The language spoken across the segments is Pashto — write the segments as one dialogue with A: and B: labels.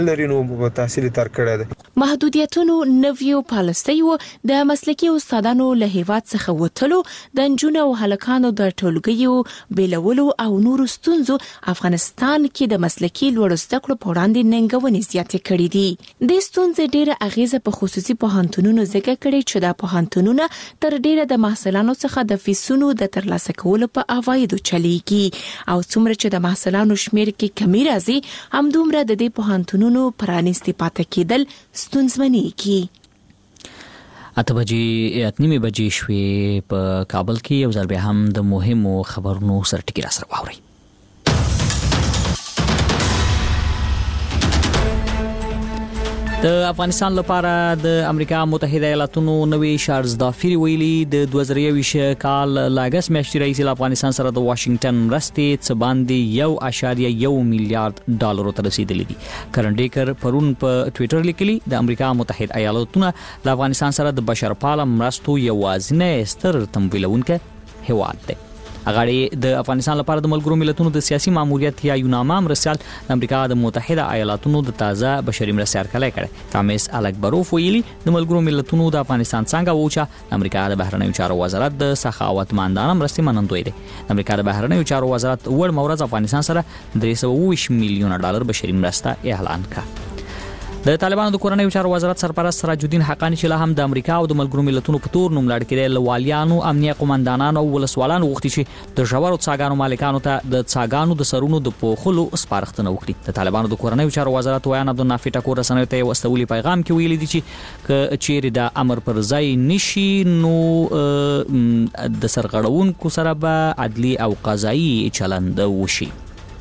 A: لري نو تحصیل تر کړی دی.
B: محدودیتونو نویو پالیسیو د مسلکي استادانو له هیواد څخه وټلو د انجونو او هلکانو د ټولګیو بیلولو او نورو ستونزو افغانستان کې د مسلکي لوړ زده کړو په وړاندې ننګونې زیاتې کړې دي. د ستونزې ډېره اغیزه په خصوصي پوهنتونونو ذکر کړي چې د پوهنتونونو تر ډېره د محصلانو څخه د فیسونو د ترلاسه کولو په اوایدو چلیږي او څومره چې د محصلانو شمیر کې کمی راځي همدومره د دې پوهنتونونو پرانیستي پاتې کېدل ستونزمنېږي.
C: 8:30 بجې شوې په کابل کې یو ځل بیا هم د مهمو خبرونو سرټکی را سره واوري. د افغانستان لپاره د امریکا متحده ایالاتونو نوې شارزدافری ویلي د 2021 کال لاګس میاشتې راهیسې له افغانستان سره د واشنگټن مرستې څه باندې 1.1 میلیارډ ډالرو ته رسیدلې دي. کرنډیکر پرون په ټوئیټر لیکلي د امریکا متحده ایالاتونو له افغانستان سره د بشرپاله مرستو یوازینی ستر تمویلونکی هیواد دی. اغاړي د افغانستان لپاره د ملګرو ملتونو د سیاسي ماموریت یا یوناما مرستيال د امریکا د متحده ایالاتونو د تازه بشري مرستې هرکلی کړي. رامز الکبروف ویلي د ملګرو ملتونو د افغانستان څنګه ووچا امریکا د بهرنیو چارو وزارت د سخاوتمندانه مرستې منندوی دی. امریکا د بهرنیو چارو وزارت وړ مورز افغانستان سره 320 میلیون ډالر بشري مرسته اعلان کړه. د طالبانو د کورنیو چارو وزارت سرپرست سراج الدین حقانی چې له هم د امریکا او د ملګرو ملتونو په تور نوم لړ کې د والیانو امنیه قومندانانو او ولسوالانو غوښتي چې د ژورو څاګانو مالکانو ته د څاګانو د سرونو د پوښلو سپارښتنه وکړي. د طالبانو د کورنیو چارو وزارت ویان عبدالنافع ټکور رسنیو ته واستولي پیغام کې ویلي دي چې ک چیرې د امر پر ځای نشي نو د سرغړونکو سره به عدلي او قضایي چلند وشي.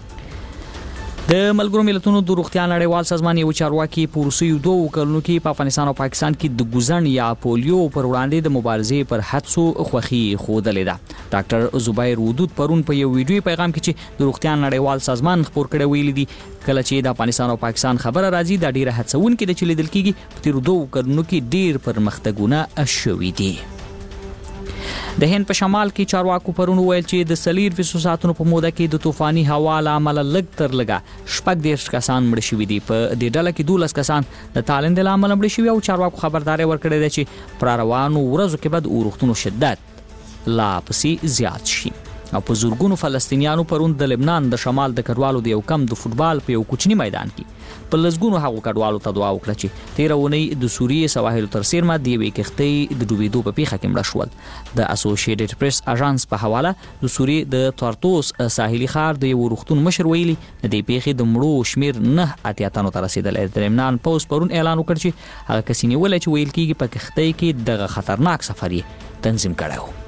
C: د ملګرو ملتونو د روغتیا نړیوال سازمان یو چارواکي په وروستیو 2 کلونو کې په افغانستان او پاکستان کې د ګوزن یا پولیو پر وړاندې د مبارزې پر هڅو خوخي خودلې ده. ډاکټر زبیر ودود پرون په یو ویډیو پیغام کې چې د روغتیا نړیوال سازمان خبر کړی ویلي دي کله چې د افغانستان او پاکستان خبره راځي د ډیره هڅونکې د چلیدل کېږي په تیر 2 کلونو کې ډیر پرمختګونه شوي دي. د هند په شمال کې چارواکو پرون ویل چې د 4 ساعتونو په موده کې د طوفاني هوا له امله لږ تر لږه 14 کسان مړ شوي دي. په دې ډله کې 12 کسان د تالند له امله مړ شوي او چارواکو خبرداري ورکړې ده چې پر روانو ورځو کې به د اورښتونو شدت لا پسې زیات شي. او په زورګونو فلسطینیانو پرون د لبنان د شمال د کډوالو د یو کم د فوتبال په یو کوچنی میدان کې په لږګونو هغو کډوالو ته دعا وکړه چې 13 اونۍ د سوریې سواحل تر سیمه د یوې کښتۍ د ډوبېدو په پیښه کې مړه شول. د اسوسییټډ پریس اژانس په حواله د سوریې د تورتوس ساحلي ښار د یو روغتون مشر ویلي د دې پیښې د مړو شمیر 9 تنو ته رسیدلی. د لبنان پوز پرون اعلان وکړ چې هغه کسې نیولې چې ویل کېږي په کښتۍ کې دغه خطرناک سفر یې تنظیم کړی و.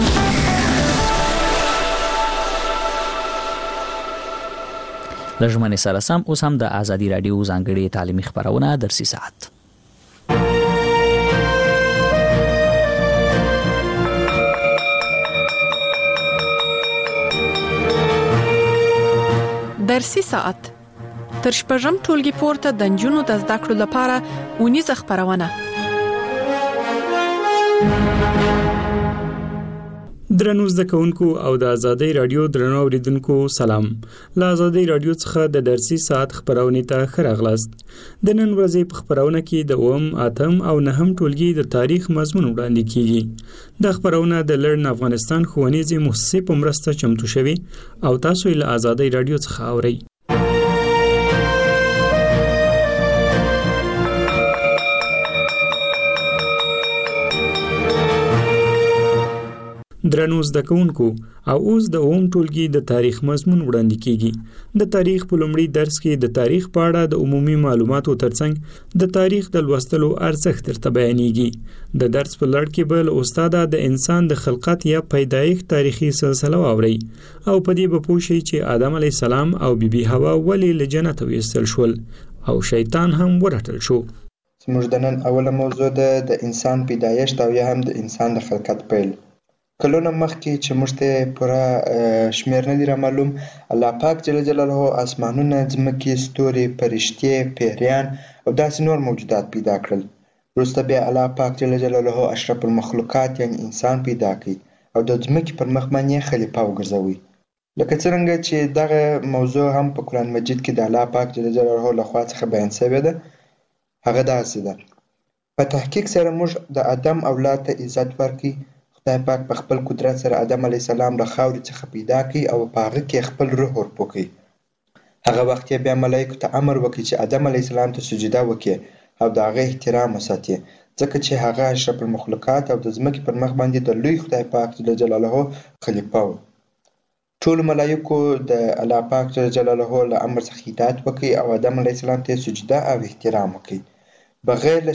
C: لژمنې سره سم اوس هم د ازادي رادیو ځانګړي تعلیمي خبرونه درسي ساعت.
D: درسي ساعت تر شپږم ټولګي پورته د نجونو د زده کړو لپاره ونیزه خبرونه.
E: درنو زده کوونکو او د ازادي رادیو درنو اوریدونکو سلام. له ازادي رادیو څخه د درسي ساعت خبرونه ته خراغلاست. د نن ورځې په خبرونه کې د 8 او 9 ټولګي د تاریخ مضمون وړاندې کیږي. د خبرونه د لړن افغانستان ښوونیزې مؤسسې په مرسته چمتو شوی او تاسو له ازادي رادیو څخه اورئ. درنو زده کوونکو او اوس د ټولګي د تاریخ مضمون وړاندې کیږي. د تاریخ په لومړي درس کې د تاریخ په اړه د عمومي معلوماتو ترڅنګ د تاریخ د لوستلو ارزښت درته بیانېږي. د درس په لړ کې به له استاده د انسان د خلقت یا پیدایښت تاریخي سلسله واوري او په دې به پوه شئ چې آدم علیه السلام او بیبي حوا ولې له جنت وایستل شول او شیطان هم ورټل شو.
F: زموږ د نن اوله موضوع ده د انسان پیدایښت او یا هم د انسان د خلقت پیل. کلونه مخکې چې موږ ته پوره شمیر نه دی را معلوم، الله پاک جل جلاله اسمانونه، ځمکې، ستوري، فرشتې، پیریان او داسې نور موجودات پیدا کړل. وروسته بیا الله پاک جل جلاله اشرف المخلوقات یعنی انسان پیدا کړ او د ځمکې پر مخ باندې خلیفه وګرځوي. لکه څرنګه چې دغه موضوع هم په قرآن مجید کې د الله پاک جل جلاله لخوا څخه بیان شوې ده. هغه داسې ده: په تحقیق سره موږ د آدم اولاد ته عزت ورکړي. خدای پاک په خپل قدرت سره آدم علیه السلام له خاورې څخه پیدا کړي او په هغه کې خپل روح ورپو کړي. هغه وخت یې بیا ملایکو ته امر وکړي چې آدم علیه السلام ته سجده وکړي او د هغه احترام وساتي، ځکه چې هغه اشرف المخلوقات او د ځمکې پر مخ باندې د لوی خدای پاک جل جلاله خلیفه و. ټولو ملایکو د الله پاک جل جلاله له امر څخه اطاعت وکړي او آدم علیه السلام ته سجده او احترام وکړي بغیر له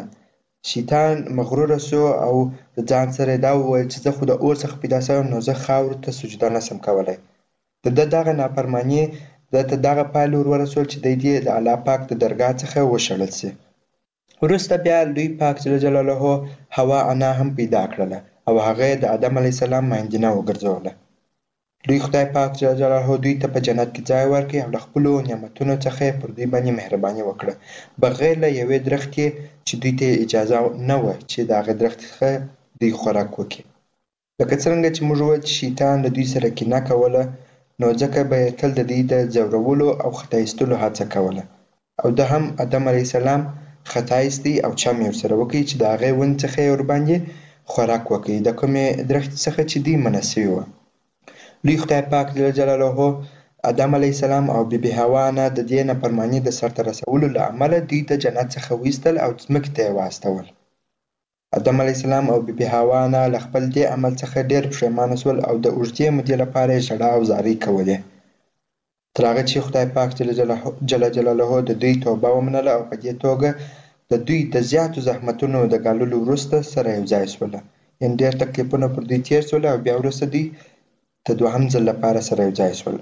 F: شیطان مغروره سو او د ځان سره دا وویل چې زه خو د اور څخه پیدا شوم، نو زه خاورو ته سجده نسم کولی. د ده دغه نافرماني ده ته دغه پایله ورسول چې دی دې د الله پاک د درګاه څخه وشړل سي. وروسته بیا لوی پاک جل جلاله حوا انا هم پیدا کړله او هغه د آدم علیه السلام مایندینه وګرځوله. لوی خدای پاک جل جلاله دوی ته په جنت کې ځای ورکړي او له خپلو نعمتونو څخه پر دوی باندې مهرباني وکړه بغیر له یوې درختې چې دوی ته اجازه نه وه چې د هغې درختې څخه دوی خوراک وکړي. لکه څرنګه چې موږ وویل چې شیطان له دوی سره کینه کوله، نو ځکه به یې تل د دوی د ځورولو او خطا ایستلو هڅه کوله او ده هم آدم علیه السلام خطا ایستی او چم یې ورسره وکړي چې د هغې ونې څخه یې ورباندې خوراک وکړي د کومې درختې څخه چې دوی منع سوي وه. لوی خدای پاک جل جلاله آدم علیه السلام او بیبي حوا نه د دې نافرماني د سرته رسولو له امله دوی د جنت څخه وایستل او ځمکې ته یې واستول. آدم علیه السلام او بیبي حوا نه له خپل دې عمل څخه ډېر پښیمانه شول او د اوږدې مودې لپاره یې ژړا او زارۍ کولې، تر هغه چې خدای پاک جل جلاله د دوی توبه ومنله او په دې توګه د دوی د زیاتو زحمتونو د ګاللو وروسته سره یو ځای شوله. یعنې ډېر تکلیفونه پر دوی تېر شول او بیا وروسته دوی د دوهم ځل لپاره سره یو ځای شول.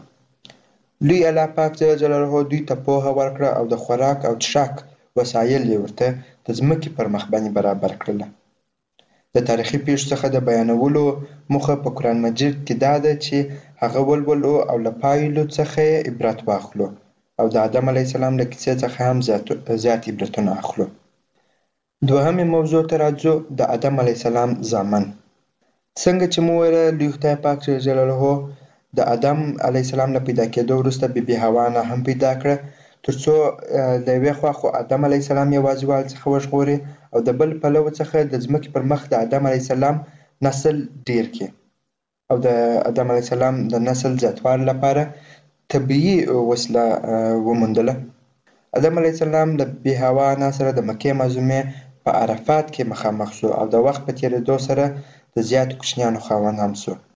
F: لوی الله پاک جل جلاله دوی ته پوهه ورکړه او د خوراک او څښاک وسایل یې ورته د ځمکې پر مخ باندې برابر کړله. د تاریخي پیښو څخه د بیانولو موخه په قرآن مجید کې دا ده چې هغه ولولو او له پایلو څخه یې عبرت واخلو او د آدم علیه السلام له کیسې څخه هم زیات عبرتونه اخلو. دوهمې موضوع ته راځو: د آدم علیه السلام زامن. څنګه چې مو ویله لوی خدای پاک جل جلاله د آدم علیه السلام له پیدا کېدو وروسته بیبي حوا نه هم پیدا کړه تر څو له یوې خوا خو آدم علیه السلام یوازیوالي څخه وژغوري او د بل پلوه څخه د ځمکې پر مخ د آدم علیه السلام نسل ډیر کړي او د آدم علیه السلام د نسل زیاتوالي لپاره طبیعي وسیله وموندله. آدم علیه السلام له بیبي حوا نه سره د مکې معظمې په عرفات کې مخامخ شو او د وخت په تېرېدو سره د زیاتو کوچنیانو خاوند هم شو.